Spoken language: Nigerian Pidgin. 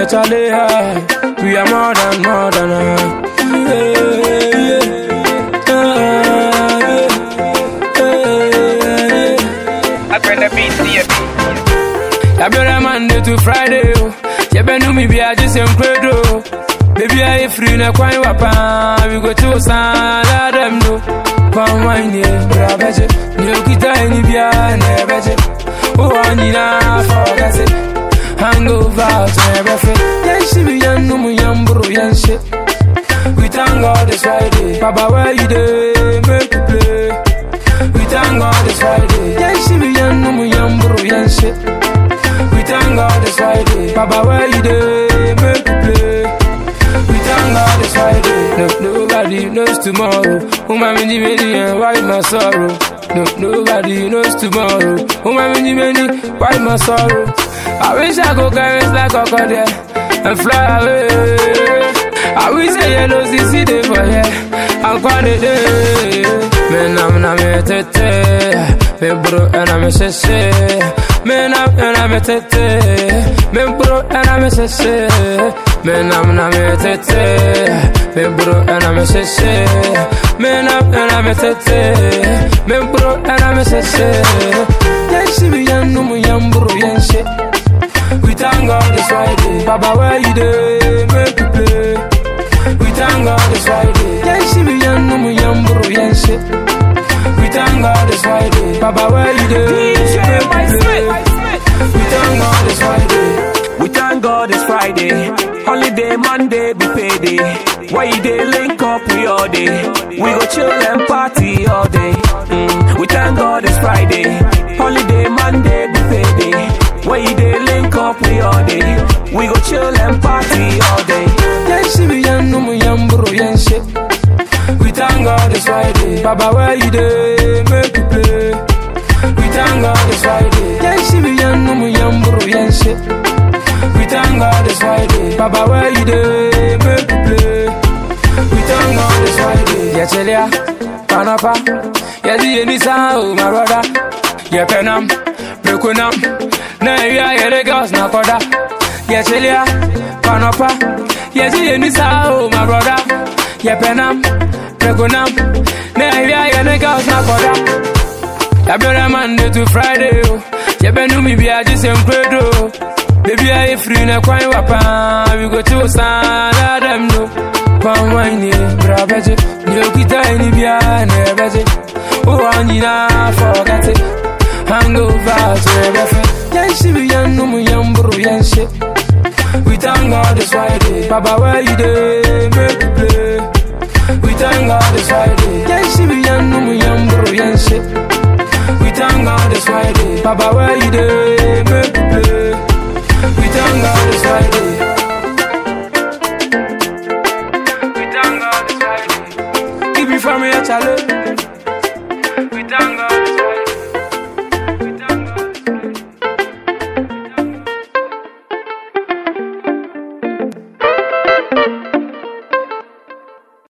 Charlie, we are more than I bring the beat to you. I bring a Monday to Friday. You been to me, be I just incredible. Baby, I free na kwai wapa. We go to San them do. Come wine yeah, brabeje. New kita any bia nebeje. Oh, I need a forget it. Hangover to everything. Yes, she be young, no more young bro, young shit. We thank God it's Friday. Baba, where you dey? Make you play. We thank God it's Friday. Yes, she be young, no more young bro, young shit. We thank God it's Friday. Baba, where you dey? Make you play. We thank God it's Friday. No, nobody knows tomorrow. Woman, many, and why my sorrow? No, nobody knows tomorrow. Woman, many, why my sorrow? I wish I could carry like a crocodile and fly away. I wish I had no CC for here. I'm quite a day. Man, I'm not a tete. Me bro, and I'm a session. Man, I'm a tete. Me bro, and I'm a session. Man, I'm not a tete. Me bro, and I'm a session. Man, I'm a tete. Me bro, and I'm a session. Yes, she be young, no more young bro, young shit. We thank God it's Friday. Baba, where you dey? Make you play. We thank God it's Friday. Yes, she be young, no more young bro, young shit. We thank God it's Friday. Baba, where you dey? Make you play. We thank God it's Friday. We thank God it's Friday. Holiday, Monday, be payday. Why you dey link up we all day? We go chill and party all day. We thank God it's Friday. Holiday, Monday, be payday. Why you dey link up we all day? We go chill and party all day. Yes, she be young, no more young bro, young shit. We thank God it's Friday. Baba, where you dey? Make you play. We thank God it's Friday. Yes, she be young, no more young bro, young shit. We thank God it's Friday. Baba, where you dey? Make you play. We thank God it's Friday. Yeah, Chelia, Panapa. Yeah, the any sound, my brother. Yeah, Penam, Prekunam. Now you are the girls, na koda. Yeah, Chelia, Panapa. Yeah, the any sound, my brother. Yeah, Penam, Prekunam. Now you are the girls, na koda. I bring a Monday to Friday. You been to me, be I just incredible. Baby, I free na kwai wapa. We go to San them do. Come wine yeah, brabeje. New kita any bia nebeje. Oh, I need a forget it. Hangover to everything. Yes, she be young, no more young bro, young shit. We thank God it's Friday. Baba, where you dey? Make you play. We thank God it's Friday. Yes, she be young, no more young bro, young shit. We thank God it's Friday. Baba, where you dey? Make you play. We thank God it's Friday. We thank God it's Friday. Keep it from me, Charlie. We thank God.